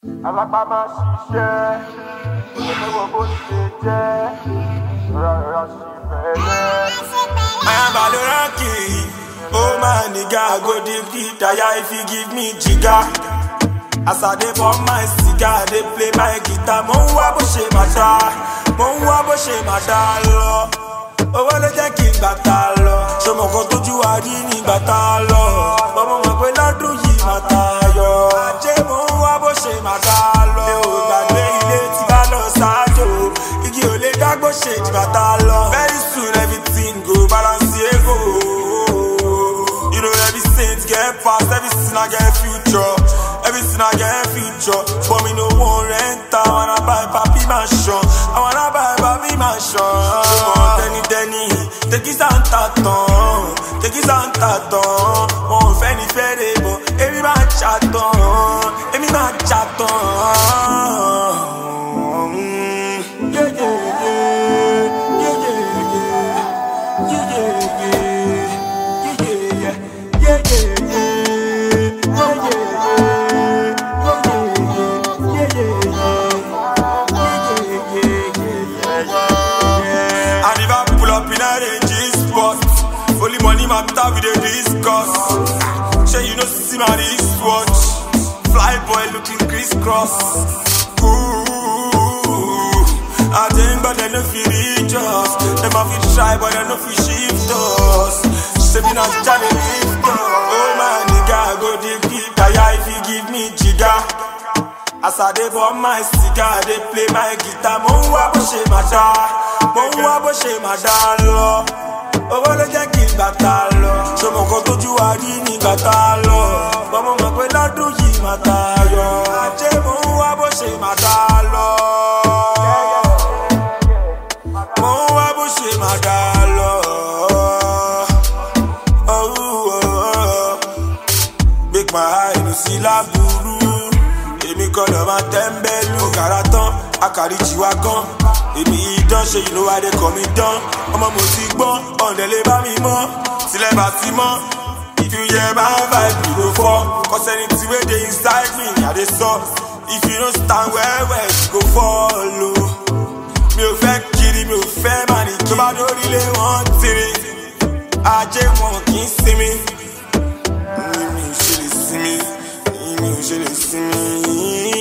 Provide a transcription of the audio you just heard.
Alápá máa ṣiṣẹ́, ìwọ̀n bó ṣe jẹ́, rárá sí fẹ́lẹ́. I am Baloranki, oh my nigga, I go deep deep, tire if you give me jigger. As I dey pop my cigar, dey play my guitar, mo ń wá bó ṣe máa dá, mo ń wá bó ṣe máa dá lọ. Owó ló jẹ́ kí n gbàtà lọ, ṣọmọ kan tójú wa rí ní gbàtà lọ. Bọ́mọ mọ̀ pé lọ́dún yìí máa tayọ. Ajé mo ń wá bó ṣe máa dá lọ. Mi ò gbàgbé ilé tí bá lọ ṣáájò, igi ò lè dágbó ṣe jìbàtà lọ. Very soon everything go balance ego. You know every saint get past, every sinner get future. Every sinner get future. For me no one rent, I wanna buy papi mansion. I wanna buy papi mansion. Tẹ́ni, tẹ́kí Santa tán, tẹ́kí Santa tán. Wọ́n ò fẹ́ ní fẹ́rẹ̀ bọ̀, èmi máa jà tán, èmi máa jà tán. Only money matter we dey discuss. Say you know see my wristwatch. Fly boy looking crisscross. Ooh, I think but they no fit reach us. Them a fit try but they no fit shift us. Say me not Johnny lift us. Oh my nigga, I go dig deep. Tire if you give me jigger. As I dey pop my cigar, dey play my guitar. Mo ń wá bó ṣe máa dá, mo ń wá bó ṣe máa dá lọ. Owó ló jẹ́ kí n gbàtà lọ, ṣọmọ kan tójú wa rí ní gbàtà lọ. Bọ́mọ mọ̀ pé lọ́dún yìí máa tayọ. Ajé mo ń wá bó ṣe máa dá lọ. Mo ń wá bó ṣe máa dá lọ. Make my eye no sí láburú. Èmi kọ́ lọ máa tẹ́ńbẹ́lú. Òkàrà tán, àkàríjì wa gan. Èmi idán ṣe you know why they call me dán. Ọmọ mo ti gbọ́n, ọ̀nà lè bá mi mọ́. Sílẹ̀ bá ti mọ́. If you hear my vibe, you go fall. Cause anything wey dey inside me, I dey sọ. If you no stand well well, you go follow. Mi ò fẹ́ kiri, mi ò fẹ́ mani. Tó bá dórí lé wọ́n tiri. Ajé wọn kì í sinmi. Mi ò ṣe lè sinmi. Mi ò ṣe lè sinmi.